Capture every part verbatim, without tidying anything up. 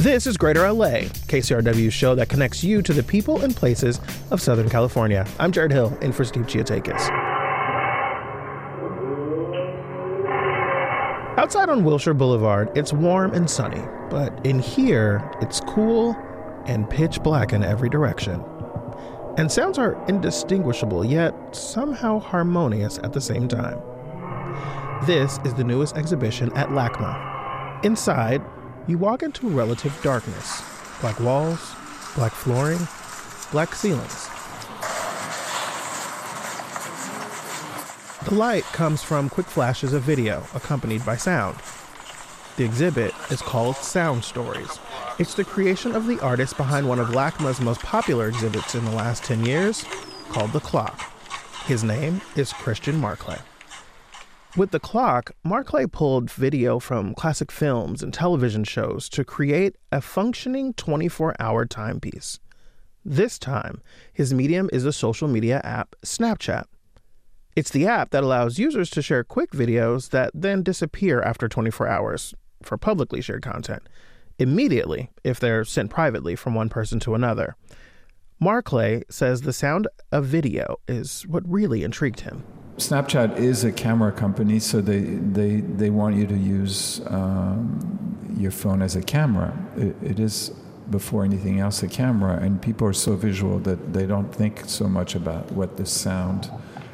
This is Greater L A, K C R W's show that connects you to the people and places of Southern California. I'm Jared Hill, in for Steve Chiatakis. Outside on Wilshire Boulevard, it's warm and sunny, but in here, it's cool and pitch black in every direction. And sounds are indistinguishable, yet somehow harmonious at the same time. This is the newest exhibition at LACMA. Inside, you walk into relative darkness. Black walls, black flooring, black ceilings. The light comes from quick flashes of video accompanied by sound. The exhibit is called Sound Stories. It's the creation of the artist behind one of LACMA's most popular exhibits in the last ten years, called The Clock. His name is Christian Marclay. With The Clock, Marclay pulled video from classic films and television shows to create a functioning twenty-four hour timepiece. This time, his medium is the social media app Snapchat. It's the app that allows users to share quick videos that then disappear after twenty-four hours for publicly shared content, immediately if they're sent privately from one person to another. Marclay says the sound of video is what really intrigued him. Snapchat is a camera company, so they they, they want you to use um, your phone as a camera. It, it is, before anything else, a camera, and people are so visual that they don't think so much about what the sound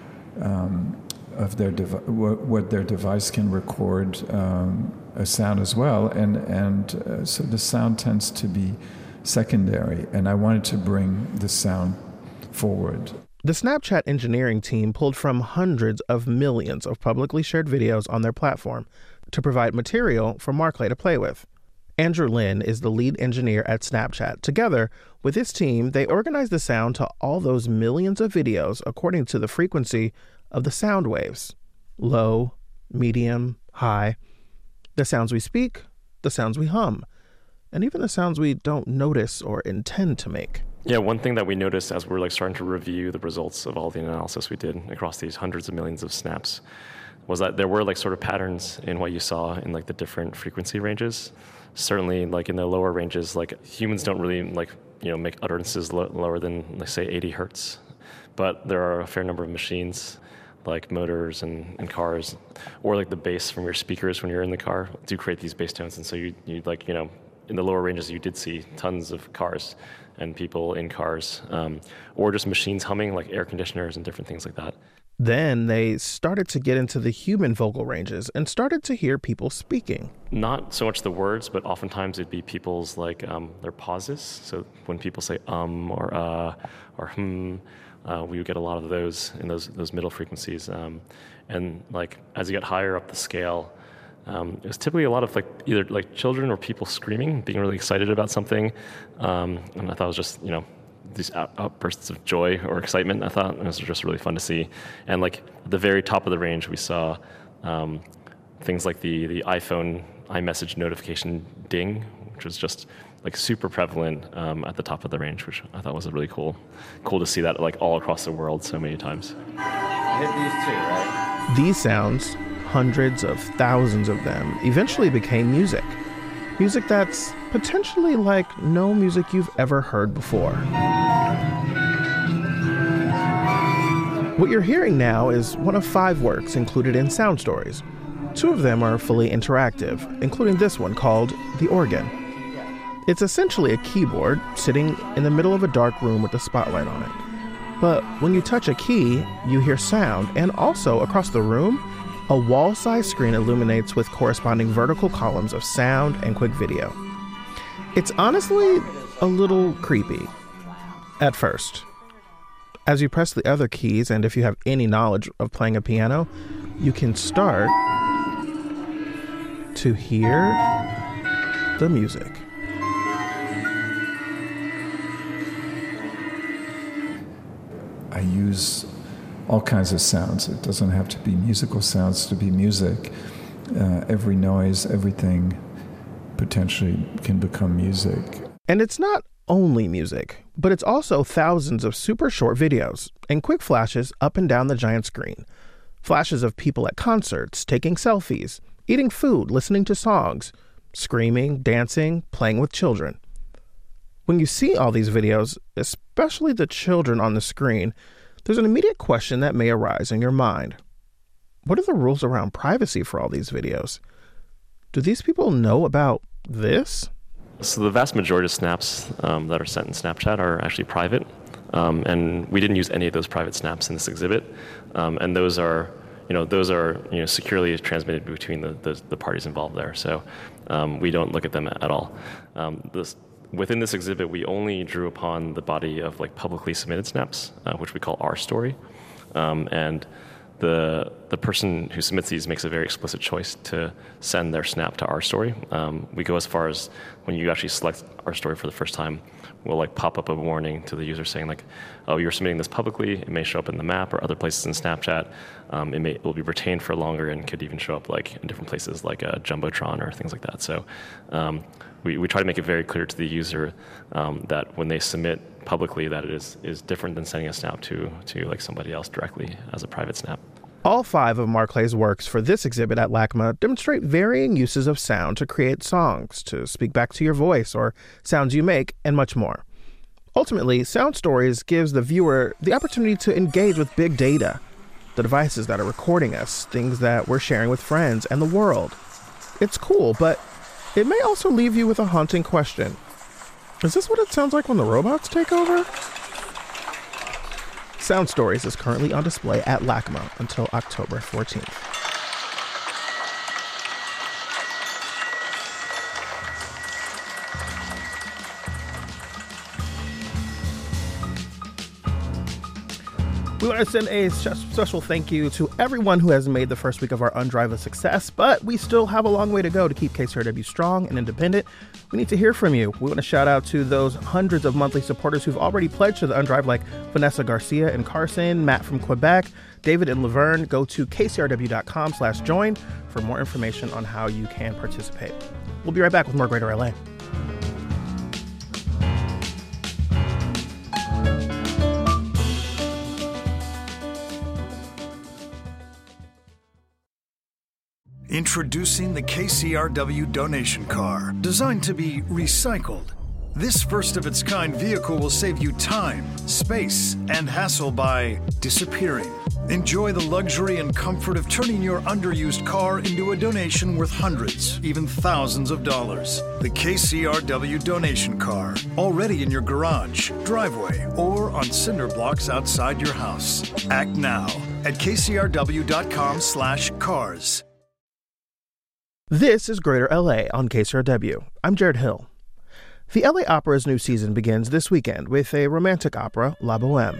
um, of their devi- what, what their device can record um, a sound as well, and and uh, so the sound tends to be secondary. And I wanted to bring the sound forward. The Snapchat engineering team pulled from hundreds of millions of publicly shared videos on their platform to provide material for Marclay to play with. Andrew Lin is the lead engineer at Snapchat. Together with his team, they organized the sound to all those millions of videos according to the frequency of the sound waves: low, medium, high. The sounds we speak, the sounds we hum, and even the sounds we don't notice or intend to make. Yeah, one thing that we noticed as we were like starting to review the results of all the analysis we did across these hundreds of millions of snaps was that there were like sort of patterns in what you saw in like the different frequency ranges. Certainly, like in the lower ranges, like humans don't really like, you know, make utterances lo- lower than, like, say, eighty hertz. But there are a fair number of machines, like motors and, and cars, or like the bass from your speakers when you're in the car, do create these bass tones. And so you you like, you know, in the lower ranges, you did see tons of cars and people in cars, um, or just machines humming, like air conditioners and different things like that. Then they started to get into the human vocal ranges and started to hear people speaking. Not so much the words, but oftentimes it'd be people's, like, um, their pauses. So when people say um or uh or hmm, uh, we would get a lot of those in those those middle frequencies. Um, and like as you get higher up the scale, Um, it was typically a lot of like either like children or people screaming, being really excited about something, um, and I thought it was just, you know, these out- outbursts of joy or excitement. I thought it was just really fun to see. And like at the very top of the range, we saw um, things like the the iPhone iMessage notification ding, which was just like super prevalent um, at the top of the range, which I thought was really cool. Cool to see that like all across the world so many times. Hit these two, right? These sounds, hundreds of thousands of them, eventually became music. Music that's potentially like no music you've ever heard before. What you're hearing now is one of five works included in Sound Stories. Two of them are fully interactive, including this one called The Organ. It's essentially a keyboard sitting in the middle of a dark room with a spotlight on it. But when you touch a key, you hear sound, and also across the room, a wall-sized screen illuminates with corresponding vertical columns of sound and quick video. It's honestly a little creepy at first. As you press the other keys, and if you have any knowledge of playing a piano, you can start to hear the music. I use all kinds of sounds. It doesn't have to be musical sounds to be music. Uh, every noise, everything potentially can become music. And it's not only music, but it's also thousands of super short videos and quick flashes up and down the giant screen. Flashes of people at concerts, taking selfies, eating food, listening to songs, screaming, dancing, playing with children. When you see all these videos, especially the children on the screen, there's an immediate question that may arise in your mind. What are the rules around privacy for all these videos? Do these people know about this? So the vast majority of snaps um, that are sent in Snapchat are actually private, um, and we didn't use any of those private snaps in this exhibit. Um, and those are, you know, those are you know securely transmitted between the the, the parties involved there. So um, we don't look at them at all. Um, this, within this exhibit, we only drew upon the body of like publicly submitted snaps, uh, which we call our story, um, and the the person who submits these makes a very explicit choice to send their snap to our story. Um, we go as far as when you actually select our story for the first time, we'll like pop up a warning to the user saying like, oh, you're submitting this publicly. It may show up in the map or other places in Snapchat. Um, it may it will be retained for longer and could even show up like in different places like a Jumbotron or things like that. So um, we, we try to make it very clear to the user um, that when they submit publicly that it is, is different than sending a snap to, to like somebody else directly as a private snap. All five of Mark Clay's works for this exhibit at LACMA demonstrate varying uses of sound to create songs, to speak back to your voice or sounds you make, and much more. Ultimately, Sound Stories gives the viewer the opportunity to engage with big data, the devices that are recording us, things that we're sharing with friends and the world. It's cool, but it may also leave you with a haunting question. Is this what it sounds like when the robots take over? Sound Stories is currently on display at LACMA until October fourteenth. We want to send a special thank you to everyone who has made the first week of our Undrive a success, but we still have a long way to go to keep K C R W strong and independent. We need to hear from you. We want to shout out to those hundreds of monthly supporters who've already pledged to the Undrive, like Vanessa Garcia in Carson, Matt from Quebec, David in Laverne. Go to kcrw.com slash join for more information on how you can participate. We'll be right back with more Greater L A. Introducing the K C R W donation car, designed to be recycled. This first-of-its-kind vehicle will save you time, space, and hassle by disappearing. Enjoy the luxury and comfort of turning your underused car into a donation worth hundreds, even thousands of dollars. The K C R W donation car, already in your garage, driveway, or on cinder blocks outside your house. Act now at kcrw.com slash cars. This is Greater L A on K C R W. I'm Jared Hill. The L A Opera's new season begins this weekend with a romantic opera, La Bohème.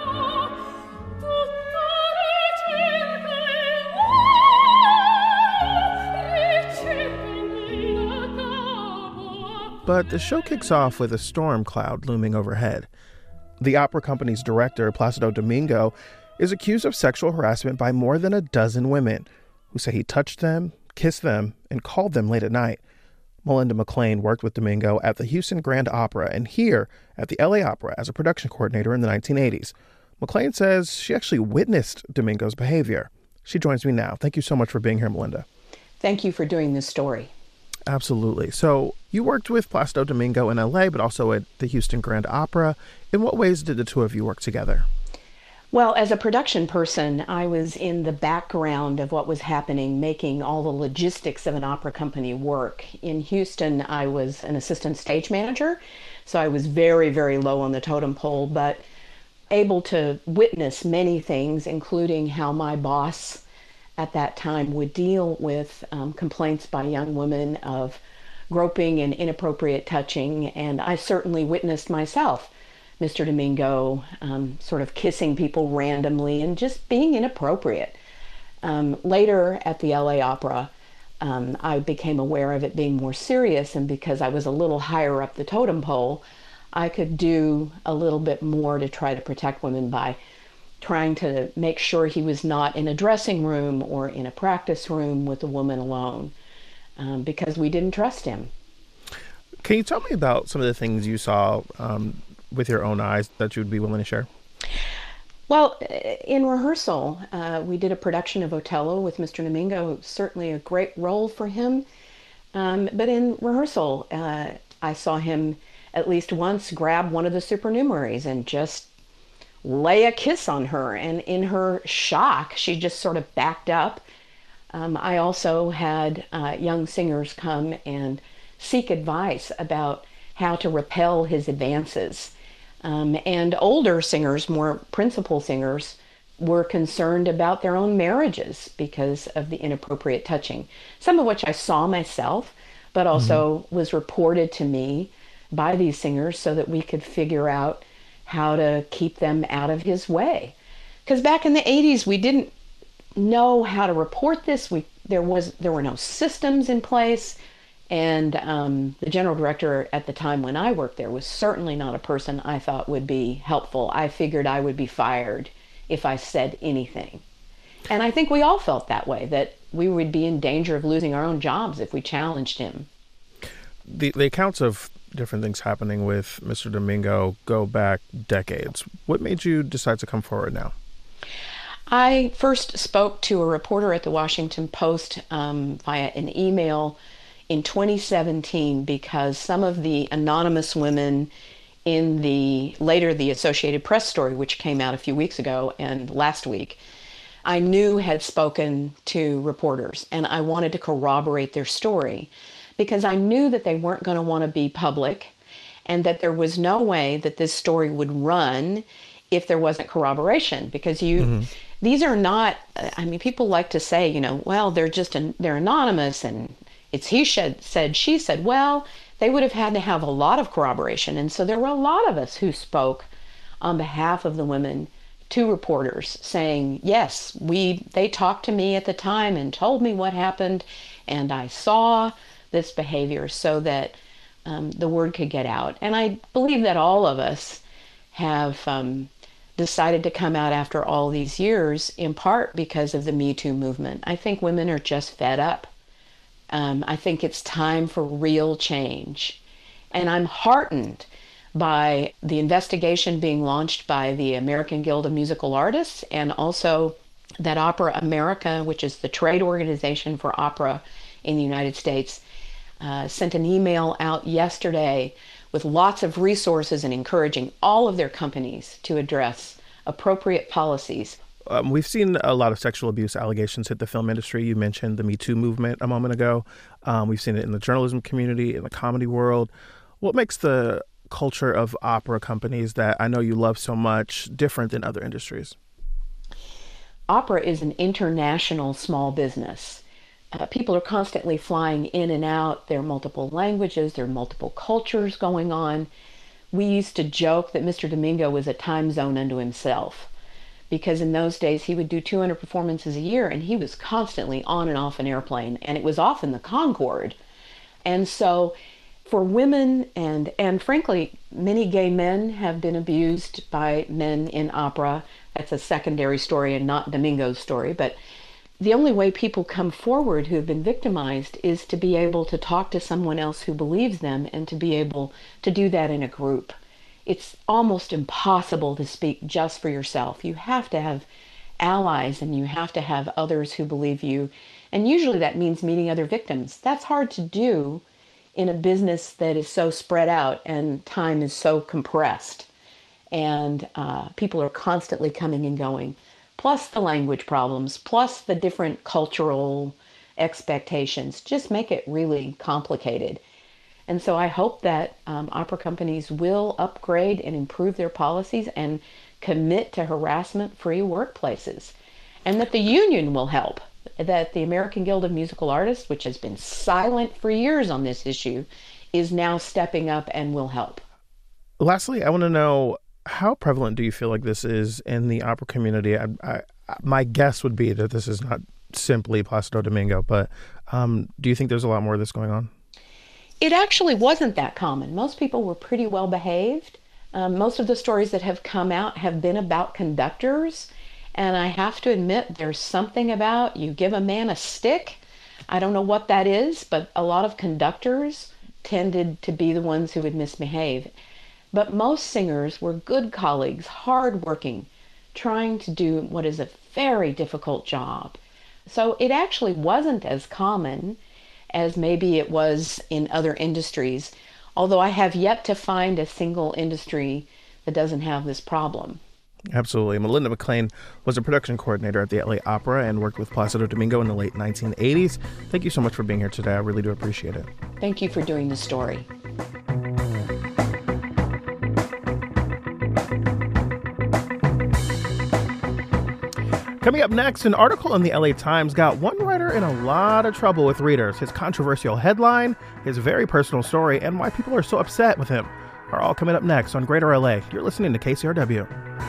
But the show kicks off with a storm cloud looming overhead. The opera company's director, Placido Domingo, is accused of sexual harassment by more than a dozen women who say he touched them, kissed them, and called them late at night. Melinda McLean worked with Domingo at the Houston Grand Opera and here at the L A Opera as a production coordinator in the nineteen eighties. McLean says she actually witnessed Domingo's behavior. She joins me now. Thank you so much for being here, Melinda. Thank you for doing this story. Absolutely. So you worked with Placido Domingo in L A, but also at the Houston Grand Opera. In what ways did the two of you work together? Well, as a production person, I was in the background of what was happening, making all the logistics of an opera company work. In Houston, I was an assistant stage manager, so I was very, very low on the totem pole, but able to witness many things, including how my boss at that time would deal with um, complaints by young women of groping and inappropriate touching, and I certainly witnessed myself Mister Domingo um, sort of kissing people randomly and just being inappropriate. Um, later at the L A Opera, um, I became aware of it being more serious, and because I was a little higher up the totem pole, I could do a little bit more to try to protect women by trying to make sure he was not in a dressing room or in a practice room with a woman alone, um, because we didn't trust him. Can you tell me about some of the things you saw um, with your own eyes that you would be willing to share? Well, in rehearsal, uh, we did a production of Otello with Mister Domingo. Certainly a great role for him. Um, but in rehearsal, uh, I saw him at least once grab one of the supernumeraries and just lay a kiss on her. And in her shock, she just sort of backed up. Um, I also had uh, young singers come and seek advice about how to repel his advances. Um, and older singers, more principal singers, were concerned about their own marriages because of the inappropriate touching, some of which I saw myself, but also mm-hmm. was reported to me by these singers so that we could figure out how to keep them out of his way. Because back in the eighties, we didn't know how to report this. We there was there were no systems in place, and um, the general director at the time when I worked there was certainly not a person I thought would be helpful. I figured I would be fired if I said anything. And I think we all felt that way, that we would be in danger of losing our own jobs if we challenged him. The, the accounts of different things happening with Mister Domingo go back decades. What made you decide to come forward now? I first spoke to a reporter at the Washington Post um, via an email in twenty seventeen because some of the anonymous women in the later the Associated Press story, which came out a few weeks ago and last week, I knew had spoken to reporters, and I wanted to corroborate their story because I knew that they weren't going to want to be public and that there was no way that this story would run if there wasn't corroboration, because you mm-hmm. these are not, I mean, people like to say, you know, well, they're just an, they're anonymous and it's he said, said, she said. Well, they would have had to have a lot of corroboration. And so there were a lot of us who spoke on behalf of the women to reporters saying, yes, we they talked to me at the time and told me what happened, and I saw this behavior so that um, the word could get out. And I believe that all of us have um, decided to come out after all these years, in part because of the Me Too movement. I think women are just fed up. Um, I think it's time for real change. And I'm heartened by the investigation being launched by the American Guild of Musical Artists, and also that Opera America, which is the trade organization for opera in the United States, uh, sent an email out yesterday with lots of resources and encouraging all of their companies to address appropriate policies. Um, we've seen a lot of sexual abuse allegations hit the film industry. You mentioned the Me Too movement a moment ago. Um, we've seen it in the journalism community, in the comedy world. What makes the culture of opera companies that I know you love so much different than other industries? Opera is an international small business. Uh, people are constantly flying in and out. There are multiple languages. There are multiple cultures going on. We used to joke that Mister Domingo was a time zone unto himself, because in those days he would do two hundred performances a year, and he was constantly on and off an airplane, and it was often the Concorde. And so for women and, and frankly, many gay men have been abused by men in opera. That's a secondary story and not Domingo's story, but the only way people come forward who have been victimized is to be able to talk to someone else who believes them, and to be able to do that in a group. It's almost impossible to speak just for yourself. You have to have allies, and you have to have others who believe you. And usually that means meeting other victims. That's hard to do in a business that is so spread out and time is so compressed. And uh, people are constantly coming and going. Plus the language problems, plus the different cultural expectations, just make it really complicated. And so I hope that um, opera companies will upgrade and improve their policies and commit to harassment-free workplaces, and that the union will help, that the American Guild of Musical Artists, which has been silent for years on this issue, is now stepping up and will help. Lastly, I want to know, how prevalent do you feel like this is in the opera community? I, I, my guess would be that this is not simply Placido Domingo, but um, do you think there's a lot more of this going on? It actually wasn't that common. Most people were pretty well behaved. Um, most of the stories that have come out have been about conductors. And I have to admit, there's something about you give a man a stick. I don't know what that is, but a lot of conductors tended to be the ones who would misbehave. But most singers were good colleagues, hardworking, trying to do what is a very difficult job. So it actually wasn't as common as maybe it was in other industries, although I have yet to find a single industry that doesn't have this problem. Absolutely. Melinda McClain was a production coordinator at the L A Opera and worked with Placido Domingo in the late nineteen eighties. Thank you so much for being here today. I really do appreciate it. Thank you for doing the story. Coming up next, an article in the L A Times got one writer in a lot of trouble with readers. His controversial headline, his very personal story, and why people are so upset with him are all coming up next on Greater L A. You're listening to K C R W.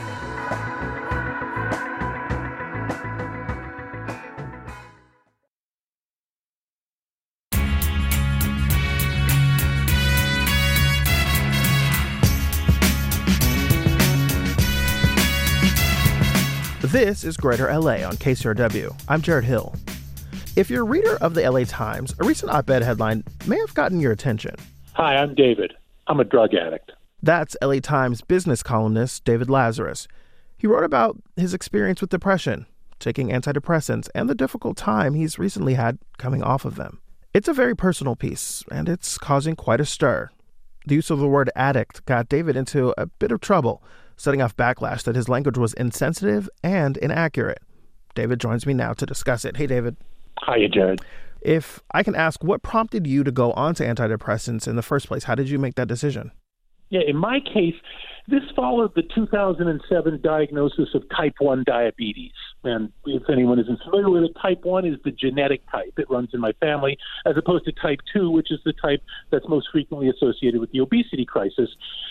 This is Greater L A on K C R W. I'm Jared Hill. If you're a reader of the L A Times, a recent op-ed headline may have gotten your attention. Hi, I'm David. I'm a drug addict. That's L A Times business columnist David Lazarus. He wrote about his experience with depression, taking antidepressants, and the difficult time he's recently had coming off of them. It's a very personal piece, and it's causing quite a stir. The use of the word addict got David into a bit of trouble, setting off backlash that his language was insensitive and inaccurate. David joins me now to discuss it. Hey, David. Hiya, Jared. If I can ask, what prompted you to go on to antidepressants in the first place? How did you make that decision? Yeah, in my case, this followed the two thousand seven diagnosis of type one diabetes. And if anyone isn't familiar with it, type one is the genetic type. It runs in my family, as opposed to type two, which is the type that's most frequently associated with the obesity crisis.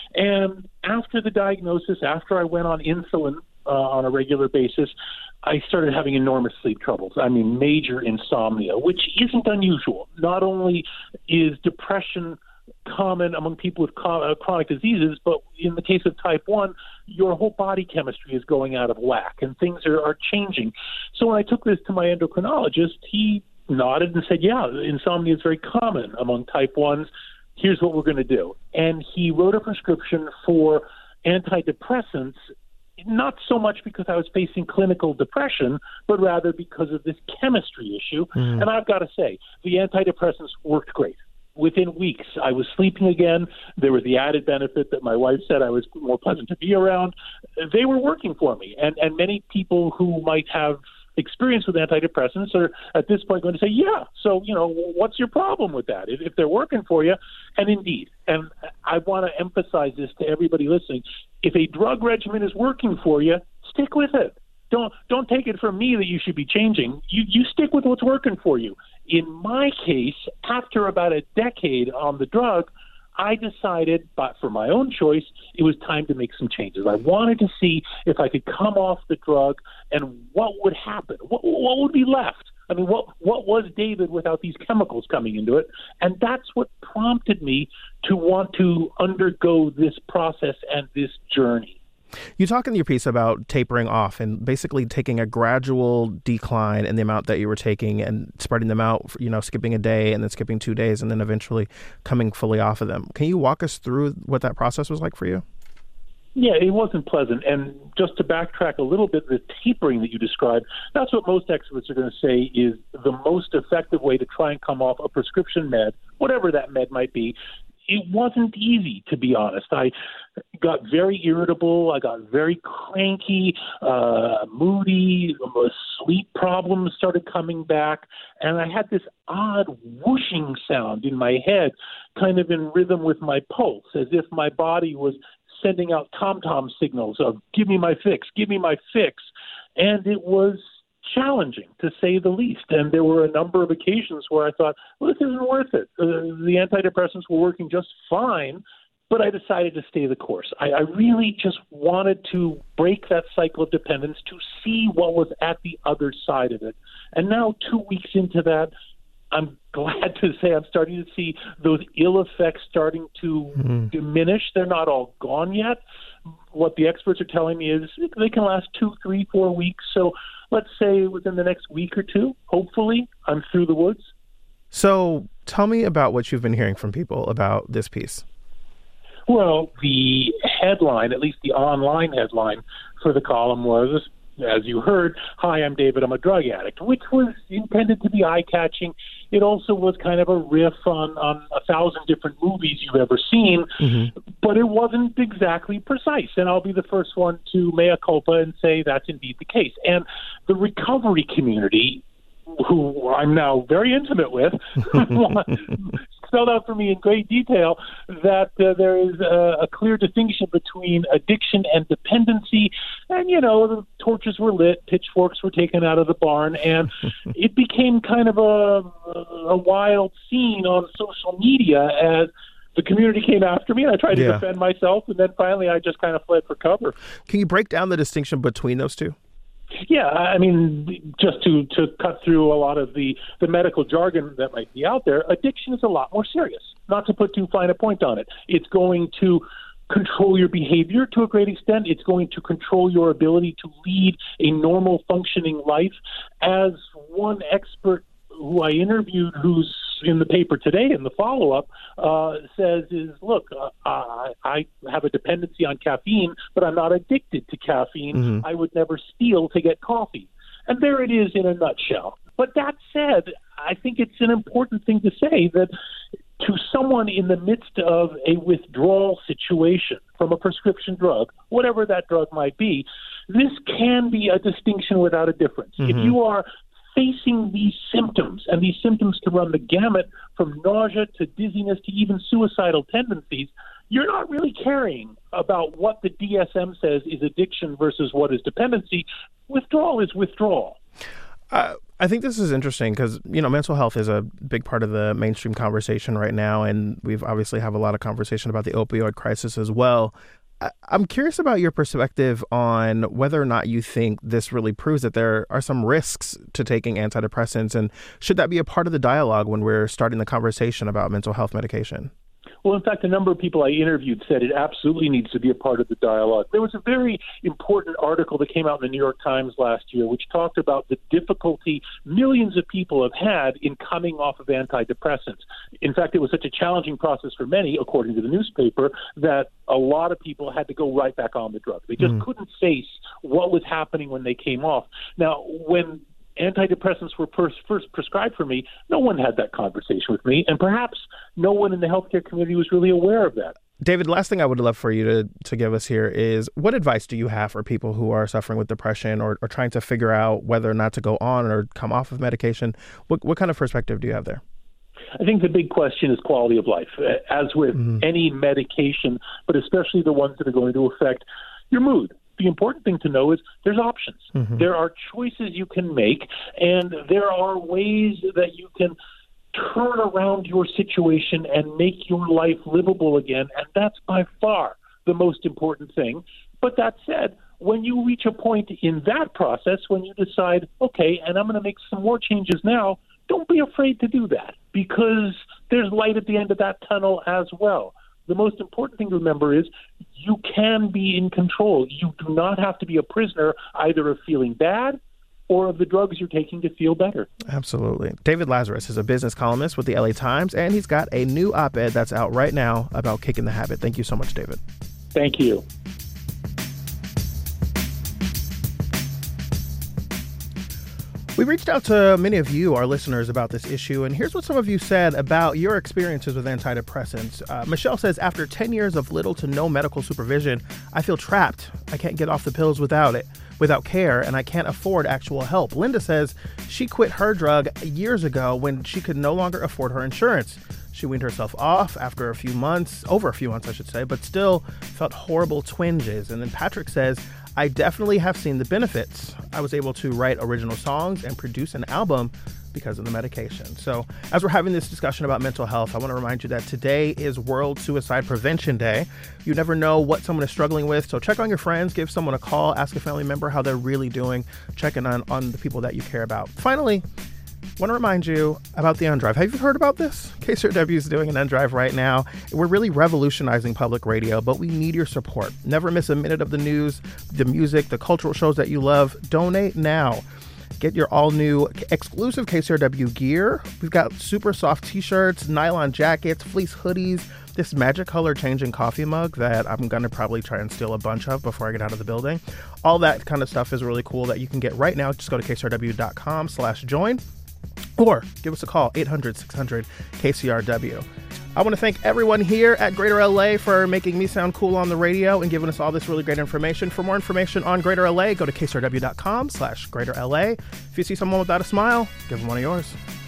And after the diagnosis, after I went on insulin uh, on a regular basis, I started having enormous sleep troubles. I mean, major insomnia, which isn't unusual. Not only is depression common among people with uh, chronic diseases, but in the case of type one, your whole body chemistry is going out of whack and things are, are changing. So when I took this to my endocrinologist, he nodded and said, yeah, insomnia is very common among type ones. Here's what we're going to do. And he wrote a prescription for antidepressants, not so much because I was facing clinical depression, but rather because of this chemistry issue. Mm. And I've got to say, the antidepressants worked great. Within weeks, I was sleeping again. There was the added benefit that my wife said I was more pleasant to be around. They were working for me. And, and many people who might have experience with antidepressants are at this point going to say, yeah, so, you know, what's your problem with that? If, if they're working for you, and indeed, and I want to emphasize this to everybody listening, if a drug regimen is working for you, stick with it. Don't don't take it from me that you should be changing. You you stick with what's working for you. In my case, after about a decade on the drug, I decided, but for my own choice, it was time to make some changes. I wanted to see if I could come off the drug and what would happen. What, what would be left? I mean, what what was David without these chemicals coming into it? And that's what prompted me to want to undergo this process and this journey. You talk in your piece about tapering off and basically taking a gradual decline in the amount that you were taking and spreading them out, you know, skipping a day and then skipping two days and then eventually coming fully off of them. Can you walk us through what that process was like for you? Yeah, it wasn't pleasant. And just to backtrack a little bit, the tapering that you described, that's what most experts are going to say is the most effective way to try and come off a prescription med, whatever that med might be. It wasn't easy, to be honest. I got very irritable. I got very cranky, uh, moody. Sleep problems started coming back. And I had this odd whooshing sound in my head, kind of in rhythm with my pulse, as if my body was sending out tom-tom signals of, give me my fix, give me my fix. And it was challenging, to say the least. And there were a number of occasions where I thought, well, this isn't worth it. Uh, the antidepressants were working just fine, but I decided to stay the course. I, I really just wanted to break that cycle of dependence to see what was at the other side of it. And now, two weeks into that, I'm glad to say I'm starting to see those ill effects starting to mm-hmm. diminish. They're not all gone yet. What the experts are telling me is they can last two, three, four weeks. So let's say within the next week or two, hopefully, I'm through the woods. So tell me about what you've been hearing from people about this piece. Well, the headline, at least the online headline for the column was, as you heard, "Hi, I'm David, I'm a drug addict," which was intended to be eye-catching. It also was kind of a riff on, on a thousand different movies you've ever seen, mm-hmm. but it wasn't exactly precise. And I'll be the first one to mea culpa and say that's indeed the case. And the recovery community, who I'm now very intimate with, spelled out for me in great detail that uh, there is a, a clear distinction between addiction and dependency. And, you know, the torches were lit, pitchforks were taken out of the barn, and it became kind of a, a wild scene on social media as the community came after me, and I tried to yeah. defend myself, and then finally I just kind of fled for cover. Can you break down the distinction between those two? Yeah, I mean, just to, to cut through a lot of the, the medical jargon that might be out there, addiction is a lot more serious, not to put too fine a point on it. It's going to control your behavior to a great extent. It's going to control your ability to lead a normal functioning life. As one expert who I interviewed, who's in the paper today in the follow-up, uh, says is, look, uh, I, I have a dependency on caffeine, but I'm not addicted to caffeine. Mm-hmm. I would never steal to get coffee. And there it is in a nutshell. But that said, I think it's an important thing to say that to someone in the midst of a withdrawal situation from a prescription drug, whatever that drug might be, this can be a distinction without a difference. Mm-hmm. If you are facing these symptoms, and these symptoms can run the gamut from nausea to dizziness to even suicidal tendencies, you're not really caring about what the D S M says is addiction versus what is dependency. Withdrawal is withdrawal. Uh, I think this is interesting because, you know, mental health is a big part of the mainstream conversation right now, and we've obviously have a lot of conversation about the opioid crisis as well. I'm curious about your perspective on whether or not you think this really proves that there are some risks to taking antidepressants, and should that be a part of the dialogue when we're starting the conversation about mental health medication? Well, in fact, a number of people I interviewed said it absolutely needs to be a part of the dialogue. There was a very important article that came out in the New York Times last year, which talked about the difficulty millions of people have had in coming off of antidepressants. In fact, it was such a challenging process for many, according to the newspaper, that a lot of people had to go right back on the drug. They just mm. couldn't face what was happening when they came off. Now, when antidepressants were pers- first prescribed for me, no one had that conversation with me, and perhaps no one in the healthcare community was really aware of that. David, last thing I would love for you to, to give us here is, what advice do you have for people who are suffering with depression or, or trying to figure out whether or not to go on or come off of medication? What, what kind of perspective do you have there? I think the big question is quality of life, as with mm-hmm. any medication, but especially the ones that are going to affect your mood. The important thing to know is there's options. Mm-hmm. There are choices you can make, and there are ways that you can turn around your situation and make your life livable again, and that's by far the most important thing. But that said, when you reach a point in that process, when you decide, okay, and I'm going to make some more changes now, don't be afraid to do that, because there's light at the end of that tunnel as well. The most important thing to remember is you can be in control. You do not have to be a prisoner either of feeling bad or of the drugs you're taking to feel better. Absolutely. David Lazarus is a business columnist with the L A Times, and he's got a new op-ed that's out right now about kicking the habit. Thank you so much, David. Thank you. We reached out to many of you, our listeners, about this issue, and here's what some of you said about your experiences with antidepressants. Uh, Michelle says, after ten years of little to no medical supervision, I feel trapped. I can't get off the pills without it, without care, and I can't afford actual help. Linda says she quit her drug years ago when she could no longer afford her insurance. She weaned herself off after a few months, over a few months, I should say, but still felt horrible twinges. And then Patrick says, I definitely have seen the benefits. I was able to write original songs and produce an album because of the medication. So as we're having this discussion about mental health, I want to remind you that today is World Suicide Prevention Day. You never know what someone is struggling with, so check on your friends, give someone a call, ask a family member how they're really doing, checking on, on the people that you care about. Finally, I want to remind you about the Undrive. Have you heard about this? K C R W is doing an Undrive right now. We're really revolutionizing public radio, but we need your support. Never miss a minute of the news, the music, the cultural shows that you love. Donate now. Get your all-new exclusive K C R W gear. We've got super soft t-shirts, nylon jackets, fleece hoodies, this magic color changing coffee mug that I'm going to probably try and steal a bunch of before I get out of the building. All that kind of stuff is really cool that you can get right now. Just go to kcrw.com slash join or give us a call, eight hundred, six hundred, K C R W. I want to thank everyone here at Greater L A for making me sound cool on the radio and giving us all this really great information. For more information on Greater L A, go to kcrw.com slash Greater LA. If you see someone without a smile, give them one of yours.